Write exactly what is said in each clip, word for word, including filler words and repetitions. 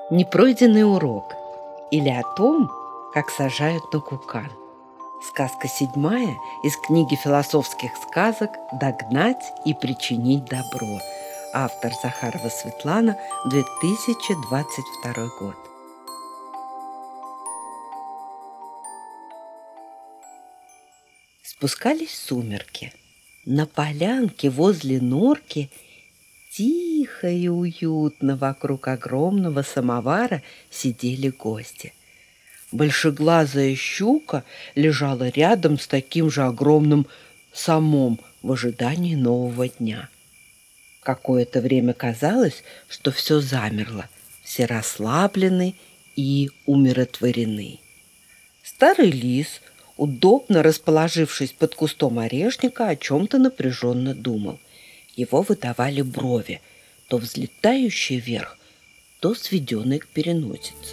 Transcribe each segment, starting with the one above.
Непройденный урок или о том, как сажают на кукан. Сказка седьмая из книги философских сказок «Догнать и причинить добро». Автор Захарова Светлана, две тысячи двадцать второй год. Спускались сумерки. На полянке возле норки тихо и уютно вокруг огромного самовара сидели гости. Большеглазая щука лежала рядом с таким же огромным самом в ожидании нового дня. Какое-то время казалось, что все замерло, все расслаблены и умиротворены. Старый лис, удобно расположившись под кустом орешника, о чем-то напряженно думал. Его выдавали брови, то взлетающие вверх, то сведенные к переносице.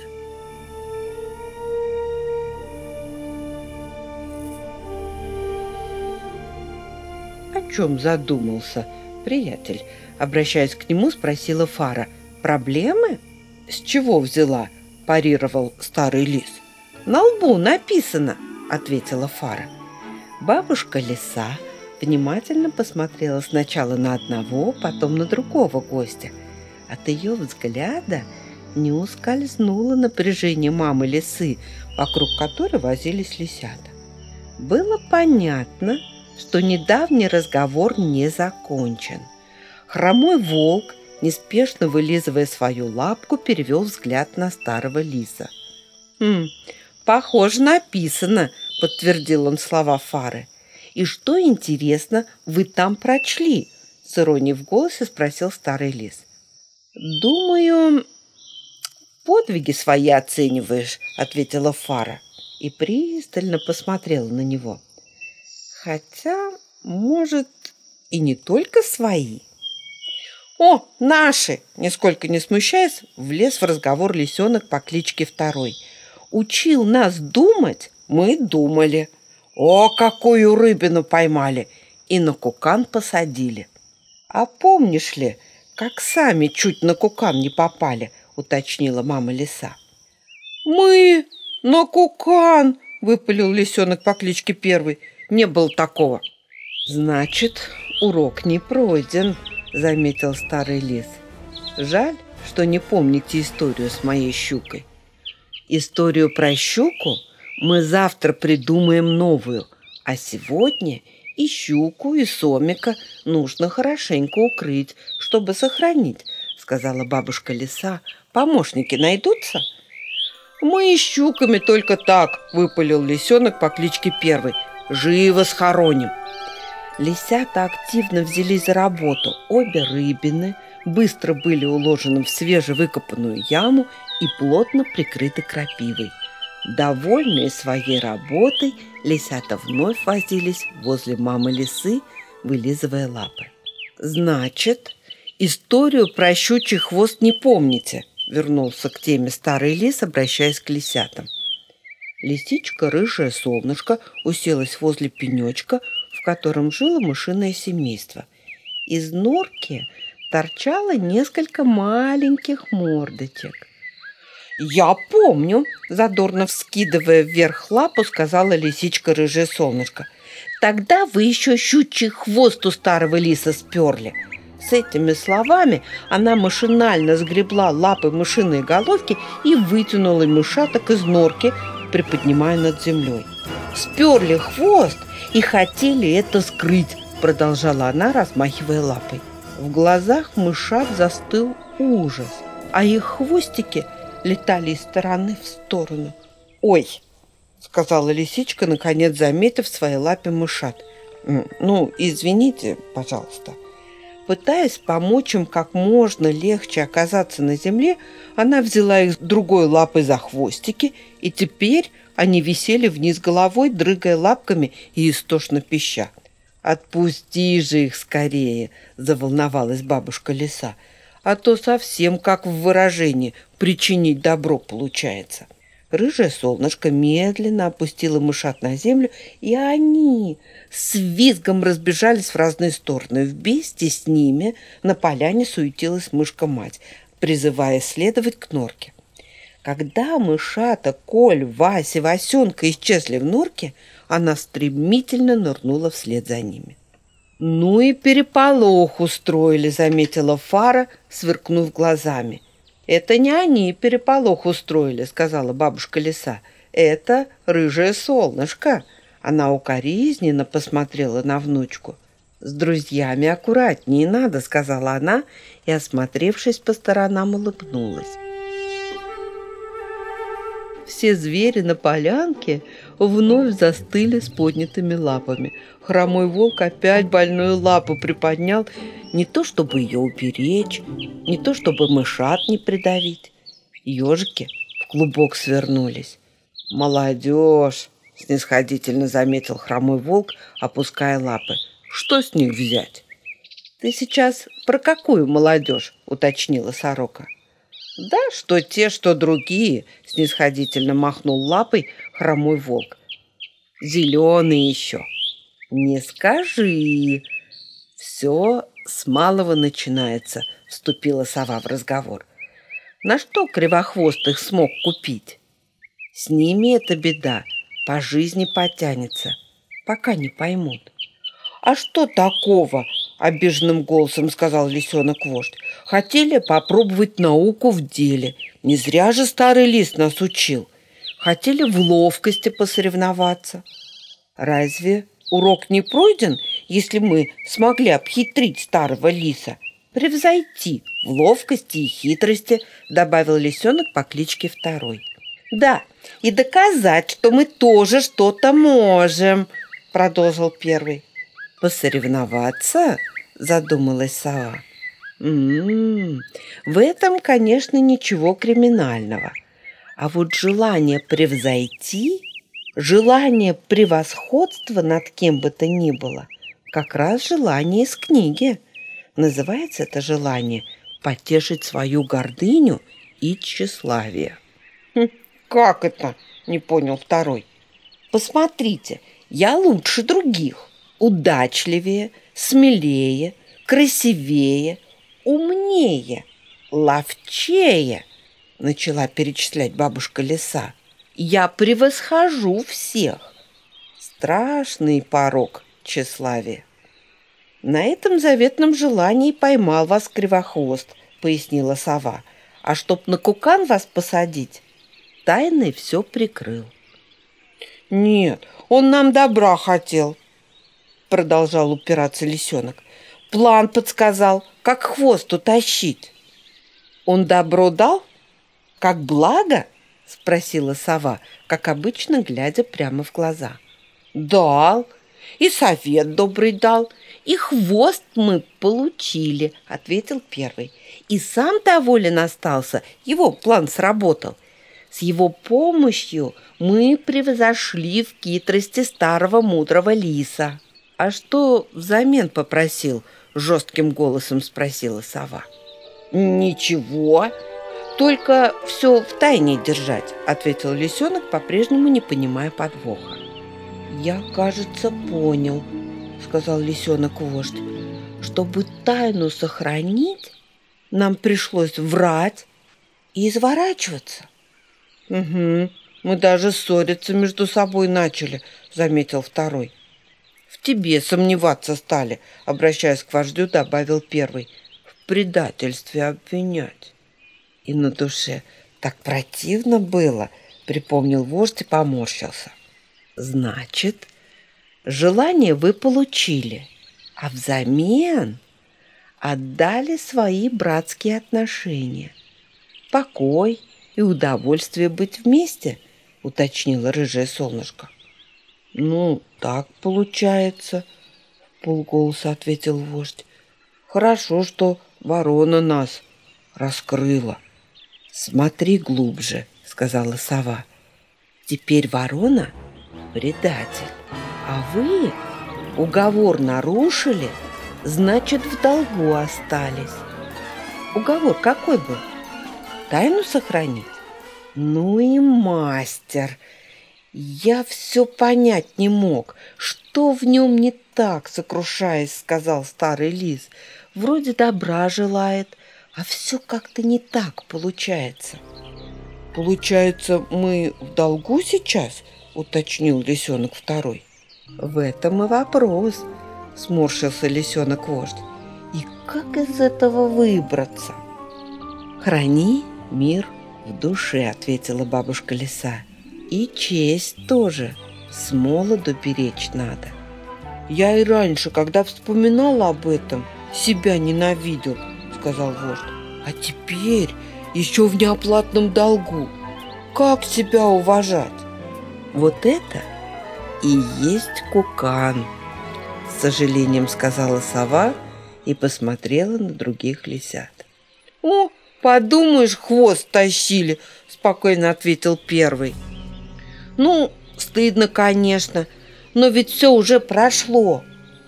«О чем задумался, приятель?» Обращаясь к нему, спросила Фара. «Проблемы?» «С чего взяла?» – парировал старый лис. «На лбу написано», – ответила Фара. Бабушка лиса внимательно посмотрела сначала на одного, потом на другого гостя. От ее взгляда не ускользнуло напряжение мамы лисы, вокруг которой возились лисята. Было понятно, что недавний разговор не закончен. Хромой волк, неспешно вылизывая свою лапку, перевел взгляд на старого лиса. «Хм, похоже, написано», — подтвердил он слова Фары. «И что, интересно, вы там прочли?» — с иронией в голосе спросил старый лис. «Думаю, подвиги свои оцениваешь», — ответила Фара и пристально посмотрела на него. «Хотя, может, и не только свои». «О, наши!» — нисколько не смущаясь, влез в разговор лисенок по кличке Второй. «Учил нас думать, мы думали. О, какую рыбину поймали! И на кукан посадили. А помнишь ли, как сами чуть на кукан не попали?» — уточнила мама лиса. «Мы на кукан!» — выпалил лисенок по кличке Первый. «Не было такого». «Значит, урок не пройден», — заметил старый лис. «Жаль, что не помните историю с моей щукой. Историю про щуку мы завтра придумаем новую, а сегодня и щуку, и сомика нужно хорошенько укрыть, чтобы сохранить», — сказала бабушка лиса. «Помощники найдутся?» «Мы и щуками только так», — выпалил лисенок по кличке Первый. «Живо схороним». Лисята активно взялись за работу. Обе рыбины быстро были уложены в свежевыкопанную яму и плотно прикрыты крапивой. Довольные своей работой, лисята вновь возились возле мамы лисы, вылизывая лапы. «Значит, историю про щучий хвост не помните?» — вернулся к теме старый лис, обращаясь к лисятам. Лисичка рыжее солнышко уселась возле пенечка, в котором жило мышиное семейство. Из норки торчало несколько маленьких мордочек. «Я помню», — задорно вскидывая вверх лапу, сказала лисичка рыжее солнышко. «Тогда вы еще щучий хвост у старого лиса сперли». С этими словами она машинально сгребла лапы мышиной головки и вытянула мышаток из норки, приподнимая над землей. «Сперли хвост и хотели это скрыть», — продолжала она, размахивая лапой. В глазах мышат застыл ужас, а их хвостики летали из стороны в сторону. «Ой!» — сказала лисичка, наконец заметив в своей лапе мышат. «Ну, извините, пожалуйста». Пытаясь помочь им как можно легче оказаться на земле, она взяла их другой лапой за хвостики, и теперь они висели вниз головой, дрыгая лапками и истошно пища. «Отпусти же их скорее!» — заволновалась бабушка лиса. «А то совсем как в выражении «причинить добро» получается». Рыжее солнышко медленно опустило мышат на землю, и они с визгом разбежались в разные стороны. Вместе с ними на поляне суетилась мышка-мать, призывая следовать к норке. Когда мышата, Коль, Вася, Васенка исчезли в норке, она стремительно нырнула вслед за ними. «Ну и переполох устроили», — заметила Фара, сверкнув глазами. «Это не они переполох устроили», — сказала бабушка Лиса. «Это рыжее солнышко». Она укоризненно посмотрела на внучку. «С друзьями аккуратнее надо», — сказала она и, осмотревшись по сторонам, улыбнулась. Все звери на полянке вновь застыли с поднятыми лапами. Хромой волк опять больную лапу приподнял, не то чтобы ее уберечь, не то чтобы мышат не придавить. Ежики в клубок свернулись. «Молодежь!» — снисходительно заметил хромой волк, опуская лапы. «Что с них взять?» «Ты сейчас про какую молодежь?» — уточнила сорока. «Да, что те, что другие», — снисходительно махнул лапой хромой волк. «Зеленые еще». «Не скажи». «Все с малого начинается», — вступила сова в разговор. «На что Кривохвост их смог купить? С ними эта беда по жизни потянется, пока не поймут». «А что такого?» — обиженным голосом сказал лисенок-вождь. «Хотели попробовать науку в деле. Не зря же старый лис нас учил. Хотели в ловкости посоревноваться. Разве урок не пройден, если мы смогли обхитрить старого лиса? Превзойти в ловкости и хитрости», — добавил лисенок по кличке Второй. «Да, и доказать, что мы тоже что-то можем», — продолжил Первый. «Посоревноваться?» — задумалась сова. «М-м-м, в этом, конечно, ничего криминального. А вот желание превзойти, желание превосходства над кем бы то ни было, как раз желание из книги. Называется это желание потешить свою гордыню и тщеславие». «Хм, как это?» — не понял Второй. «Посмотрите, я лучше других. Удачливее, смелее, красивее, умнее, ловчее», — начала перечислять бабушка Лиса. «Я превосхожу всех». Страшный порок тщеславия. «На этом заветном желании поймал вас Кривохвост», — пояснила сова. «А чтоб на кукан вас посадить, тайной все прикрыл». «Нет, он нам добра хотел», — продолжал упираться лисенок. «План подсказал, как хвост утащить». «Он добро дал? Как благо?» — спросила сова, как обычно, глядя прямо в глаза. «Дал, и совет добрый дал, и хвост мы получили», — ответил Первый. «И сам доволен остался, его план сработал. С его помощью мы превзошли в хитрости старого мудрого лиса». «А что взамен попросил?» — жестким голосом спросила сова. «Ничего, только все в тайне держать», — ответил лисенок, по-прежнему не понимая подвоха. «Я, кажется, понял», — сказал лисенок-вождь. «Чтобы тайну сохранить, нам пришлось врать и изворачиваться». «Угу, мы даже ссориться между собой начали», — заметил Второй. «В тебе сомневаться стали», — обращаясь к вождю, добавил Первый. «В предательстве обвинять». И на душе так противно было, припомнил вождь и поморщился. «Значит, желание вы получили, а взамен отдали свои братские отношения. Покой и удовольствие быть вместе», — уточнило рыжее солнышко. «Ну, так получается», — вполголоса ответил вождь. «Хорошо, что ворона нас раскрыла». «Смотри глубже», — сказала сова. «Теперь ворона — предатель, а вы уговор нарушили, значит, в долгу остались». «Уговор какой был? Тайну сохранить?» «Ну и мастер! Я все понять не мог. Что в нем не так, сокрушаясь, сказал старый лис. Вроде добра желает, а все как-то не так получается». Получается, мы в долгу сейчас? Уточнил лисенок второй. В этом и вопрос, сморщился лисенок-вождь. И как из этого выбраться? Храни мир в душе, ответила бабушка лиса. И честь тоже с молоду беречь надо. Я и раньше, когда вспоминала об этом, себя ненавидел, сказал вождь. А теперь еще в неоплатном долгу. Как себя уважать? Вот это и есть кукан, с сожалением сказала сова и посмотрела на других лисят. О, подумаешь, хвост тащили, спокойно ответил первый. Ну, стыдно, конечно, но ведь все уже прошло.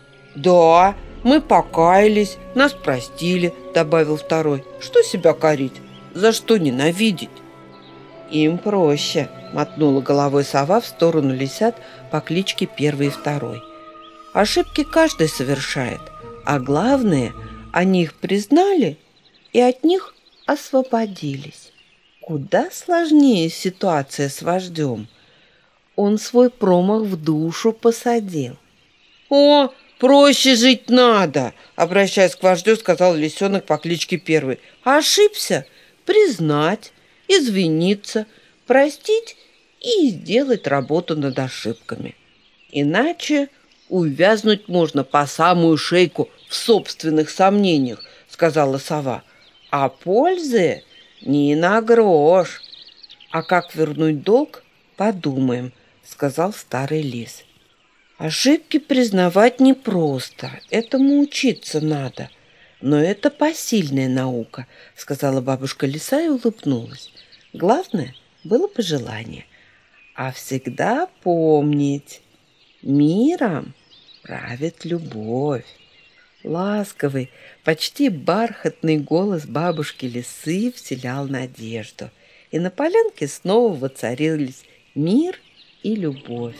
Да, мы покаялись, нас простили, добавил второй. Что себя корить? За что ненавидеть? Им проще, мотнула головой сова в сторону лисят по кличке Первый и Второй. Ошибки каждый совершает, а главное, они их признали и от них освободились. Куда сложнее ситуация с вождем. Он свой промах в душу посадил. О, проще жить надо, обращаясь к вождю, сказал лисенок по кличке Первый. Ошибся? Признать, извиниться, простить и сделать работу над ошибками. Иначе увязнуть можно по самую шейку в собственных сомнениях, сказала сова. А пользы не на грош. А как вернуть долг, подумаем, сказал старый лис. Ошибки признавать непросто, этому учиться надо. Но это посильная наука, сказала бабушка лиса и улыбнулась. Главное было пожелание. А всегда помнить, миром правит любовь. Ласковый, почти бархатный голос бабушки лисы вселял надежду. И на полянке снова воцарились мир и любовь.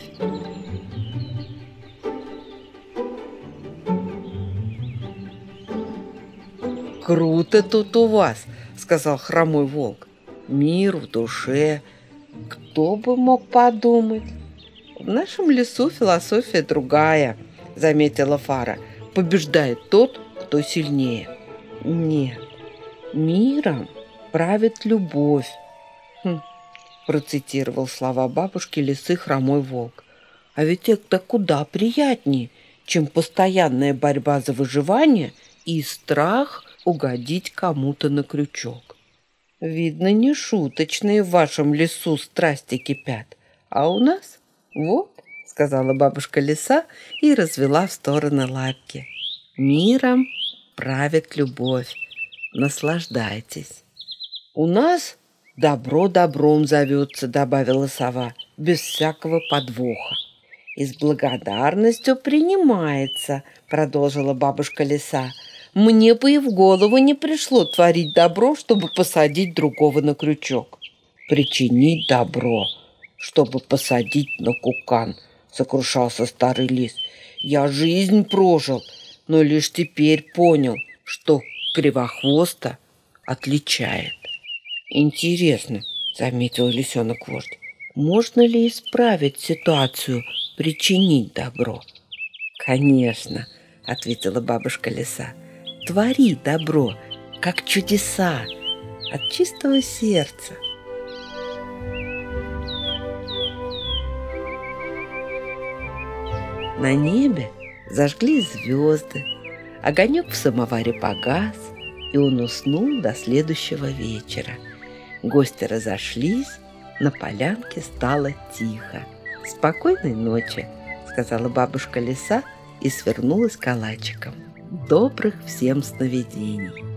«Круто тут у вас», — сказал хромой волк. «Мир в душе. Кто бы мог подумать?» «В нашем лесу философия другая», — заметила Фара. «Побеждает тот, кто сильнее». «Нет, миром правит любовь», хм, — процитировал слова бабушки лисы хромой волк. «А ведь это куда приятнее, чем постоянная борьба за выживание и страх угодить кому-то на крючок. Видно, не шуточные в вашем лесу страсти кипят, а у нас вот», — сказала бабушка лиса и развела в стороны лапки. «Миром правит любовь. Наслаждайтесь». «У нас добро добром зовется», — добавила сова, без всякого подвоха. «И с благодарностью принимается», — продолжила бабушка лиса. «Мне бы и в голову не пришло творить добро, чтобы посадить другого на крючок». «Причинить добро, чтобы посадить на кукан», — сокрушался старый лис. «Я жизнь прожил, но лишь теперь понял, что кривохвоста отличает». «Интересно», — заметил лисенок-вождь, «можно ли исправить ситуацию, причинить добро?» «Конечно», — ответила бабушка лиса. «Твори добро, как чудеса, от чистого сердца». На небе зажглись звезды, огонек в самоваре погас, и он уснул до следующего вечера. Гости разошлись, на полянке стало тихо. «Спокойной ночи», — сказала бабушка лиса и свернулась калачиком. «Добрых всем сновидений».